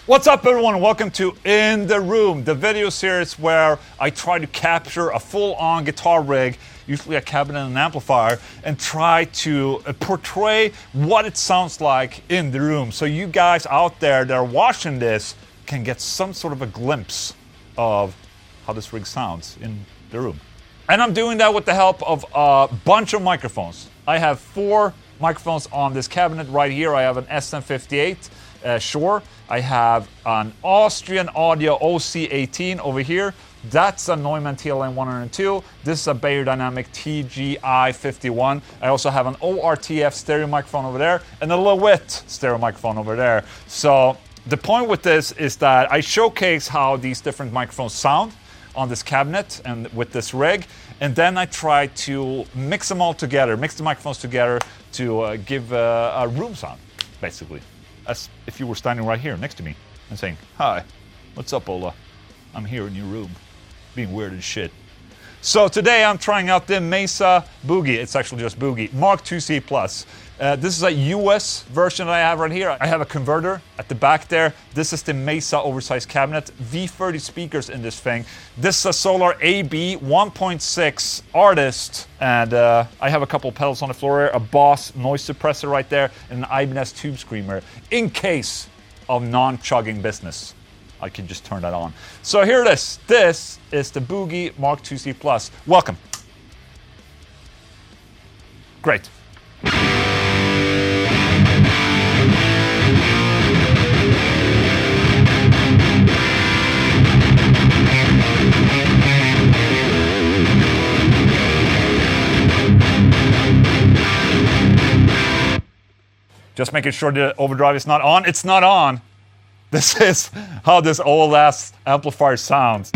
What's up, everyone? Welcome to In the Room, the video series where I try to capture a full-on guitar rig, usually a cabinet and an amplifier, and try to portray what it sounds like in the room. So you guys out there that are watching this can get some sort of a glimpse of how this rig sounds in the room. And I'm doing that with the help of a bunch of microphones. I have 4 microphones on this cabinet right here. I have an SM58 Shure. I have an Austrian Audio OC18 over here. That's a Neumann TLM102. This is a Beyerdynamic TGI51. I also have an ORTF stereo microphone over there and a Lewitt stereo microphone over there. So the point with this is that I showcase how these different microphones sound on this cabinet and with this rig, and then I try to mix them all together, mix the microphones together to give a room sound, basically. As if you were standing right here next to me and saying, "Hi, what's up, Ola? I'm here in your room, being weird as shit." So today I'm trying out the Mesa Boogie. It's actually just Boogie Mark IIc Plus. This is a US version that I have right here. I have a converter at the back there. This is the Mesa oversized cabinet. V30 speakers in this thing. This is a Solar AB 1.6 Artist. And I have a couple of pedals on the floor here. A Boss noise suppressor right there. And an Ibanez Tube Screamer. In case of non-chugging business, I can just turn that on. So here it is. This is the Boogie Mark IIc Plus. Welcome. Great. Just making sure the overdrive is not on. It's not on. This is how this old ass amplifier sounds.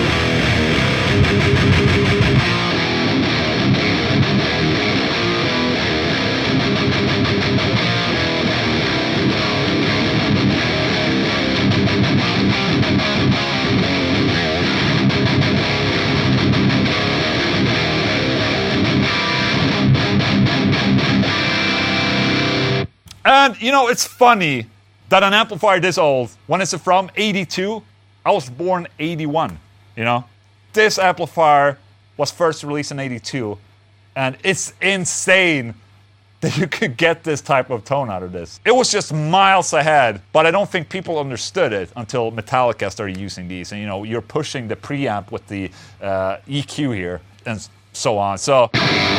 And, you know, it's funny that an amplifier this old, when is it from? 82? I was born 81, you know? This amplifier was first released in 82, and it's insane that you could get this type of tone out of this. It was just miles ahead, but I don't think people understood it until Metallica started using these. And, you know, you're pushing the preamp with the EQ here, and so on. So...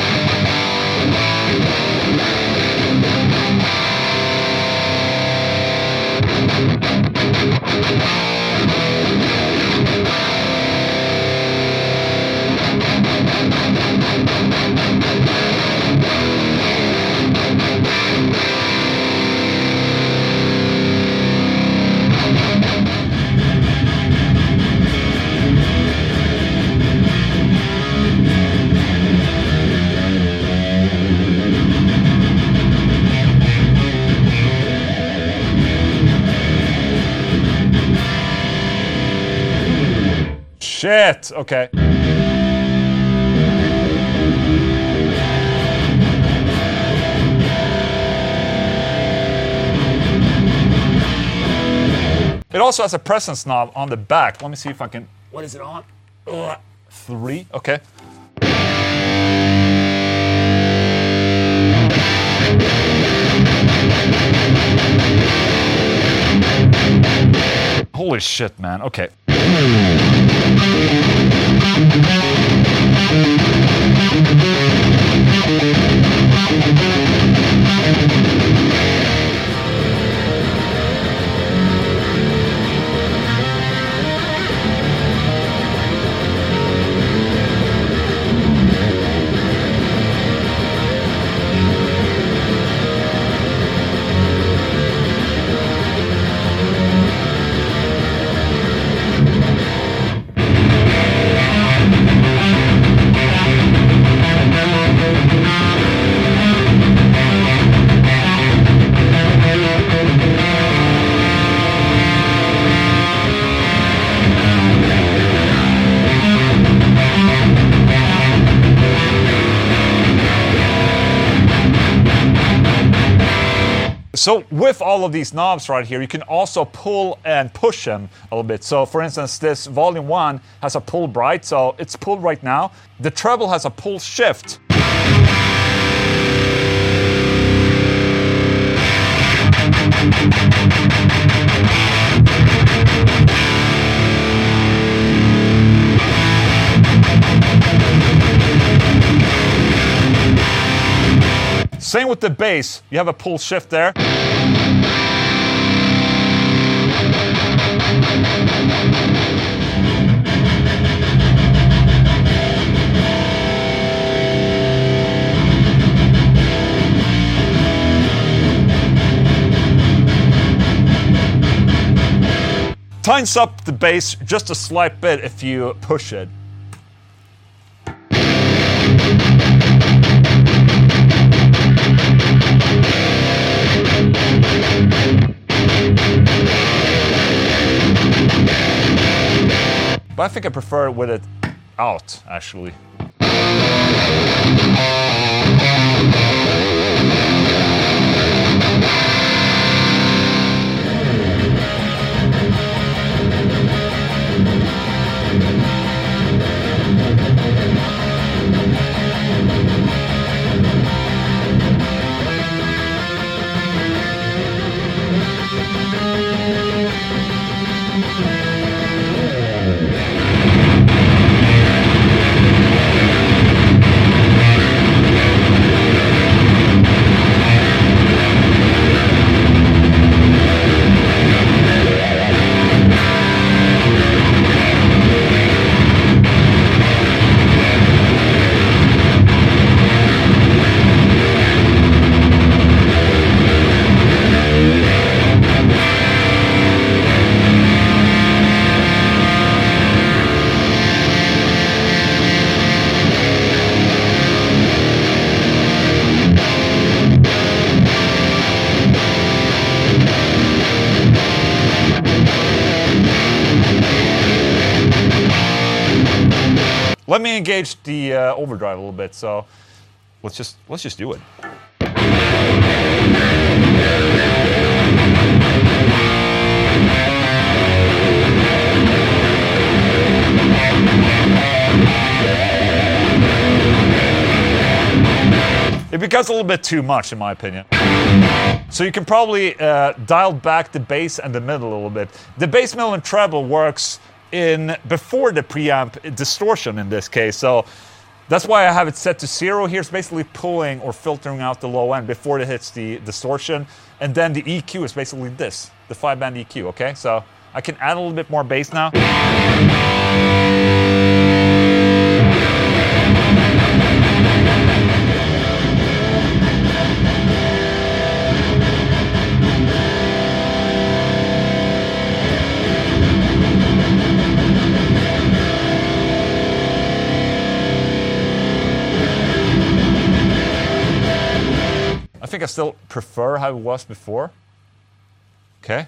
Shit, okay. It also has a presence knob on the back. Let me see if I can... What is it on? 3, okay. Holy shit, man, okay. So with all of these knobs right here, you can also pull and push them a little bit. So for instance, this volume 1 has a pull bright, so it's pulled right now. The treble has a pull shift. Same with the bass, you have a pull shift there. Tightens up the bass just a slight bit if you push it. But I think I prefer it with it out, actually. Let me engage the overdrive a little bit, so let's just do it. It becomes a little bit too much, in my opinion. So you can probably dial back the bass and the middle a little bit. The bass, middle, and treble works in before the preamp distortion in this case, so that's why I have it set to 0 here. It's basically pulling or filtering out the low end before it hits the distortion, and then the EQ is basically this, the 5-band EQ, okay? So I can add a little bit more bass now. I think I still prefer how it was before. Okay.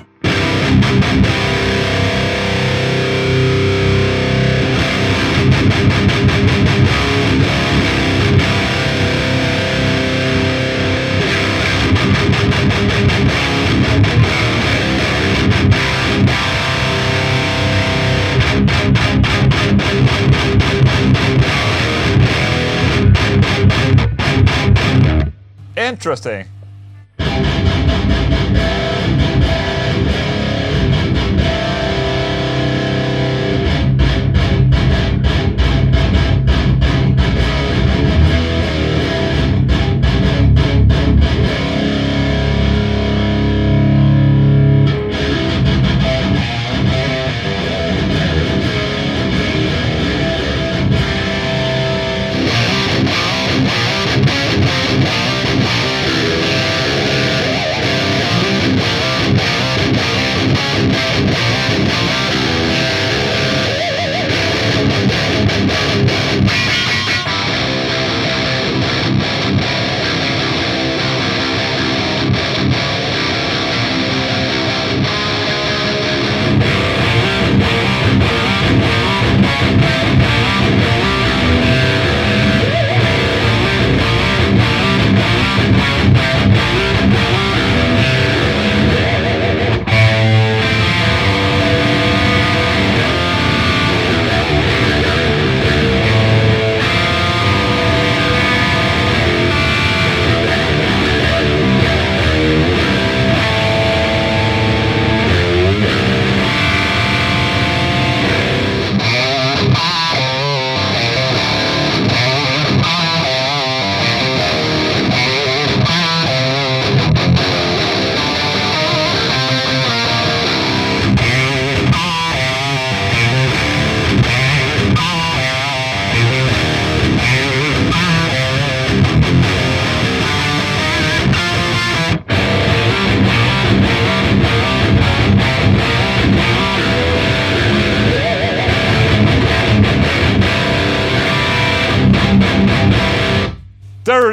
Interesting.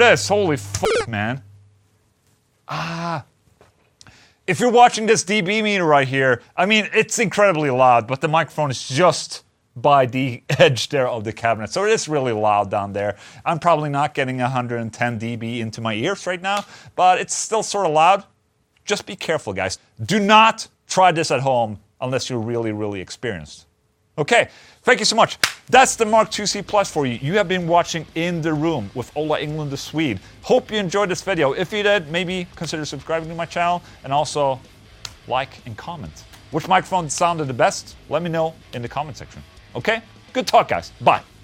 this. Holy fuck, man. If you're watching this dB meter right here, I mean, it's incredibly loud, but the microphone is just by the edge there of the cabinet. So it is really loud down there. I'm probably not getting 110 dB into my ears right now, but it's still sort of loud. Just be careful, guys. Do not try this at home unless you're really, really experienced. Okay, thank you so much. That's the Mark IIc Plus for you. You have been watching In the Room with Ola Englund the Swede. Hope you enjoyed this video. If you did, maybe consider subscribing to my channel and also like and comment. Which microphone sounded the best? Let me know in the comment section. Okay? Good talk, guys. Bye.